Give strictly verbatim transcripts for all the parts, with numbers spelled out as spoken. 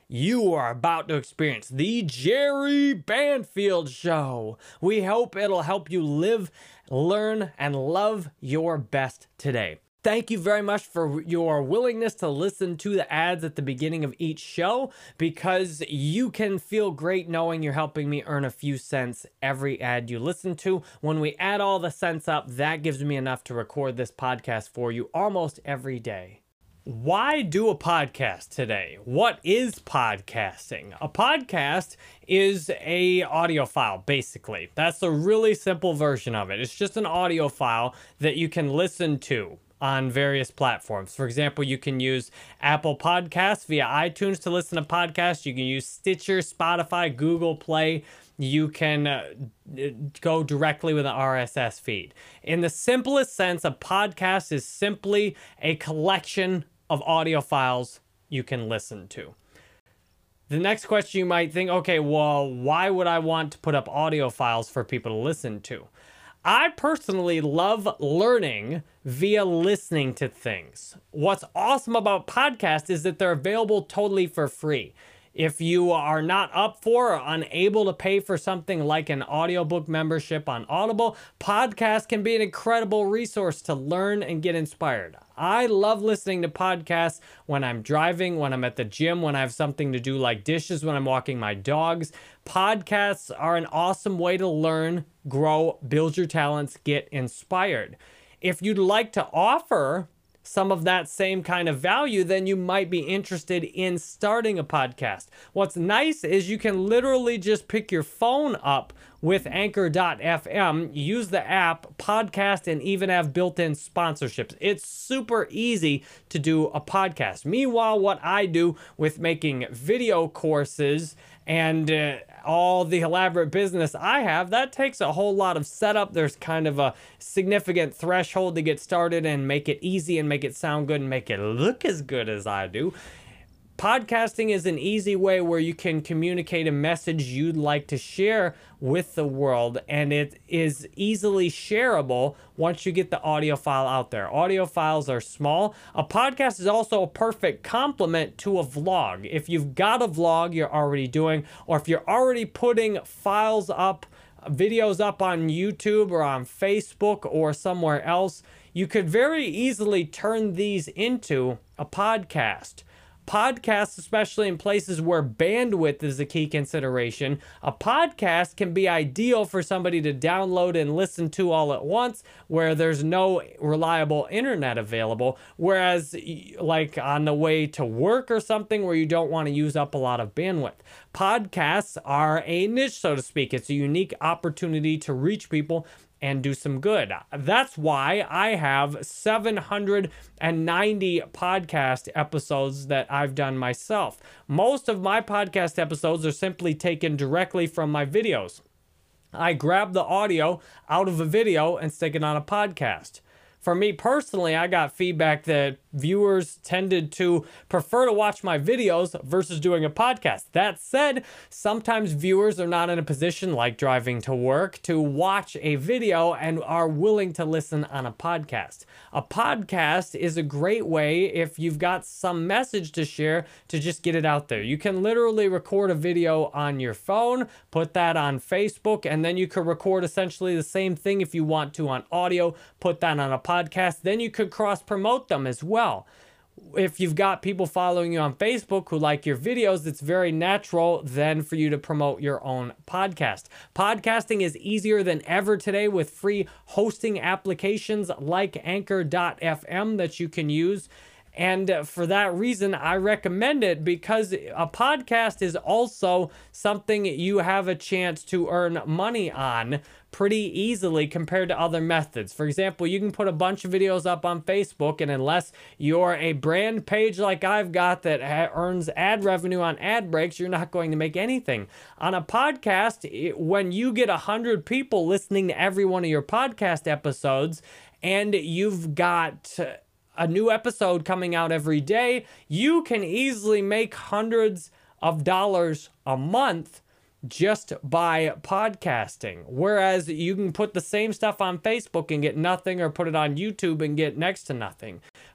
You are about to experience the Jerry Banfield Show. We hope it'll help you live, learn, and love your best today. Thank you very much for your willingness to listen to the ads at the beginning of each show, because you can feel great knowing you're helping me earn a few cents every ad you listen to. When we add all the cents up, that gives me enough to record this podcast for you almost every day. Why do a podcast today? What is podcasting? A podcast is a audio file, basically. That's a really simple version of it. It's just an audio file that you can listen to on various platforms. For example, you can use Apple Podcasts via iTunes to listen to podcasts. You can use Stitcher, Spotify, Google Play. You can uh, go directly with an R S S feed. In the simplest sense, a podcast is simply a collection of audio files you can listen to. The next question you might think, okay, well, why would I want to put up audio files for people to listen to? I personally love learning via listening to things. What's awesome about podcasts is that they're available totally for free. If you are not up for or unable to pay for something like an audiobook membership on Audible, podcasts can be an incredible resource to learn and get inspired. I love listening to podcasts when I'm driving, when I'm at the gym, when I have something to do like dishes, when I'm walking my dogs. Podcasts are an awesome way to learn, grow, build your talents, get inspired. If you'd like to offer some of that same kind of value, then you might be interested in starting a podcast. What's nice is you can literally just pick your phone up with Anchor dot F M, use the app, podcast, and even have built-in sponsorships. It's super easy to do a podcast. Meanwhile, what I do with making video courses and uh, all the elaborate business I have, that takes a whole lot of setup. There's kind of a significant threshold to get started and make it easy and make it sound good and make it look as good as I do. Podcasting is an easy way where you can communicate a message you'd like to share with the world, and it is easily shareable once you get the audio file out there. Audio files are small. A podcast is also a perfect complement to a vlog. If you've got a vlog you're already doing, or if you're already putting files up, videos up on YouTube or on Facebook or somewhere else, you could very easily turn these into a podcast. Podcasts, especially in places where bandwidth is a key consideration, a podcast can be ideal for somebody to download and listen to all at once where there's no reliable internet available. Whereas like on the way to work or something where you don't want to use up a lot of bandwidth. Podcasts are a niche, so to speak. It's a unique opportunity to reach people and do some good. That's why I have seven hundred ninety podcast episodes that I've done myself. Most of my podcast episodes are simply taken directly from my videos. I grab the audio out of a video and stick it on a podcast. For me personally, I got feedback that viewers tended to prefer to watch my videos versus doing a podcast. That said, sometimes viewers are not in a position, like driving to work, to watch a video and are willing to listen on a podcast. A podcast is a great way, if you've got some message to share, to just get it out there. You can literally record a video on your phone, put that on Facebook, and then you could record essentially the same thing if you want to on audio, put that on a podcast. Then you could cross-promote them as well. If you've got people following you on Facebook who like your videos, it's very natural then for you to promote your own podcast. Podcasting is easier than ever today with free hosting applications like Anchor dot F M that you can use. And for that reason, I recommend it, because a podcast is also something you have a chance to earn money on pretty easily compared to other methods. For example, you can put a bunch of videos up on Facebook, and unless you're a brand page like I've got that earns ad revenue on ad breaks, you're not going to make anything. On a podcast, it, when you get one hundred people listening to every one of your podcast episodes, and you've got a new episode coming out every day, you can easily make hundreds of dollars a month just by podcasting. Whereas you can put the same stuff on Facebook and get nothing, or put it on YouTube and get next to nothing.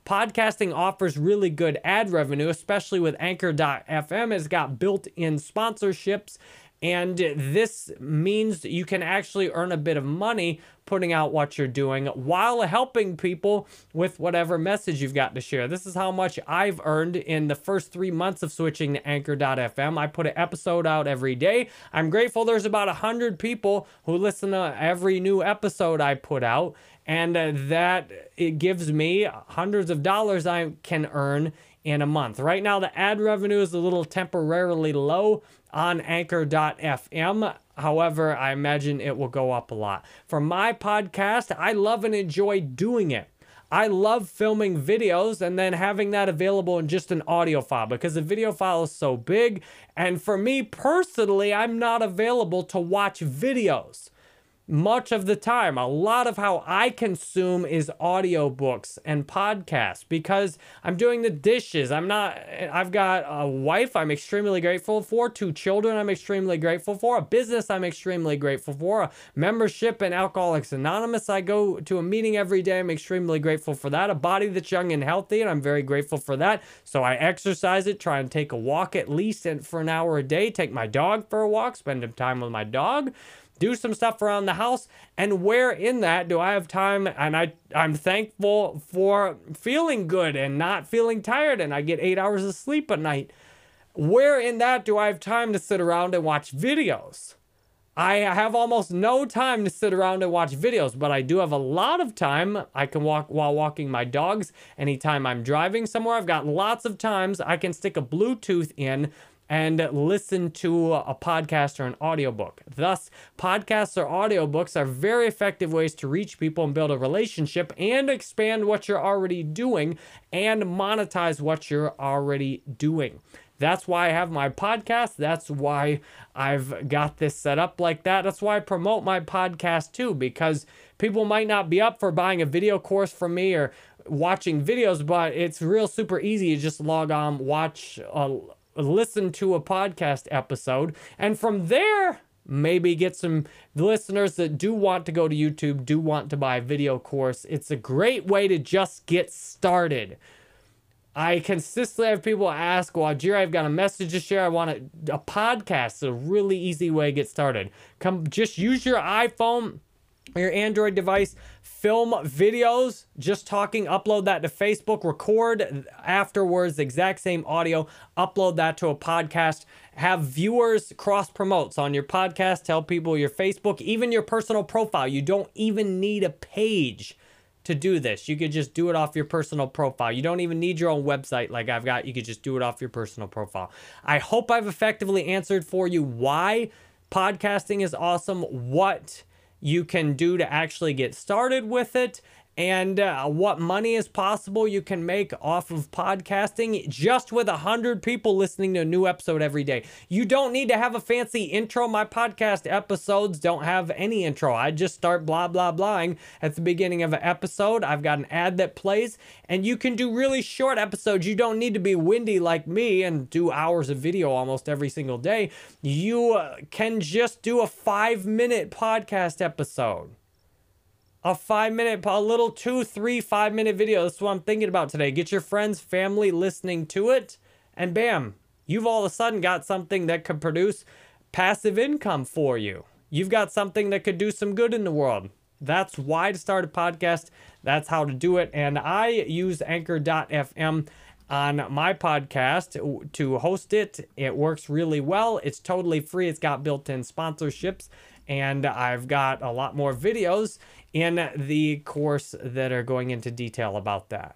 Podcasting offers really good ad revenue, especially with Anchor dot F M. It's got built-in sponsorships, and this means you can actually earn a bit of money putting out what you're doing while helping people with whatever message you've got to share. This is how much I've earned in the first three months of switching to Anchor dot F M. I put an episode out every day. I'm grateful there's about one hundred people who listen to every new episode I put out, and uh, that it gives me hundreds of dollars I can earn in a month. Right now, the ad revenue is a little temporarily low on Anchor dot F M. However, I imagine it will go up a lot. For my podcast, I love and enjoy doing it. I love filming videos and then having that available in just an audio file because the video file is so big. And for me personally, I'm not available to watch videos much of the time. A lot of how I consume is audiobooks and podcasts because I'm doing the dishes. I'm not, I've got a wife I'm extremely grateful for, two children I'm extremely grateful for, a business I'm extremely grateful for, a membership in Alcoholics Anonymous. I go to a meeting every day. I'm extremely grateful for that. A body that's young and healthy, and I'm very grateful for that. So I exercise it, try and take a walk at least for an hour a day, take my dog for a walk, spend time with my dog, do some stuff around the house. And where in that do I have time? And I, I'm thankful for feeling good and not feeling tired, and I get eight hours of sleep a night. Where in that do I have time to sit around and watch videos? I have almost no time to sit around and watch videos, but I do have a lot of time. I can walk while walking my dogs. Anytime I'm driving somewhere, I've got lots of times I can stick a Bluetooth in and listen to a podcast or an audiobook. Thus, podcasts or audiobooks are very effective ways to reach people and build a relationship and expand what you're already doing and monetize what you're already doing. That's why I have my podcast. That's why I've got this set up like that. That's why I promote my podcast too, because people might not be up for buying a video course from me or watching videos, but it's real super easy. You just log on, watch a listen to a podcast episode, and from there maybe get some listeners that do want to go to YouTube, do want to buy a video course. It's a great way to just get started. I consistently have people ask, well, Jerry, I've got a message to share. I want a, a podcast. It's a really easy way to get started. Come, just use your iPhone, your Android device, film videos, just talking, upload that to Facebook, record afterwards, the exact same audio, upload that to a podcast, have viewers cross promotes on your podcast, tell people your Facebook, even your personal profile. You don't even need a page to do this. You could just do it off your personal profile. You don't even need your own website like I've got. You could just do it off your personal profile. I hope I've effectively answered for you why podcasting is awesome, what you can do to actually get started with it, and uh, what money is possible you can make off of podcasting just with a hundred people listening to a new episode every day. You don't need to have a fancy intro. My podcast episodes don't have any intro. I just start blah, blah, blahing at the beginning of an episode. I've got an ad that plays, and you can do really short episodes. You don't need to be windy like me and do hours of video almost every single day. You uh, can just do a five minute podcast episode. A five minute, a little two, three, five minute video. That's what I'm thinking about today. Get your friends, family listening to it, and bam, you've all of a sudden got something that could produce passive income for you. You've got something that could do some good in the world. That's why to start a podcast. That's how to do it. And I use Anchor dot F M on my podcast to host it. It works really well. It's totally free. It's got built-in sponsorships, and I've got a lot more videos in the course that are going into detail about that.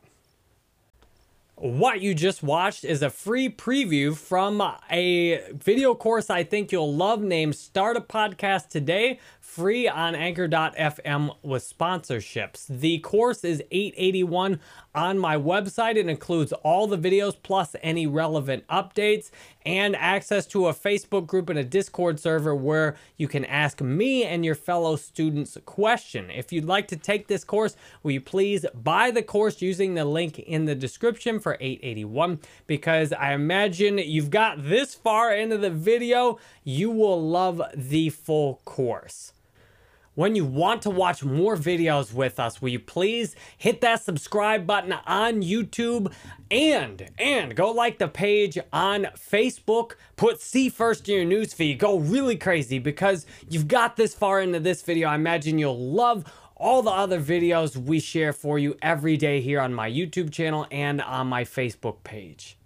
What you just watched is a free preview from a video course I think you'll love named Start a Podcast Today, free on Anchor dot F M with sponsorships. The course is eight hundred eighty-one dollars on my website. It includes all the videos plus any relevant updates and access to a Facebook group and a Discord server where you can ask me and your fellow students a question. If you'd like to take this course, will you please buy the course using the link in the description for eight hundred eighty-one dollars, because I imagine you've got this far into the video, you will love the full course. when you want to watch more videos with us, will you please hit that subscribe button on YouTube and and go like the page on Facebook. Put See First in your newsfeed. Go really crazy because you've got this far into this video. I imagine you'll love all the other videos we share for you every day here on my YouTube channel and on my Facebook page.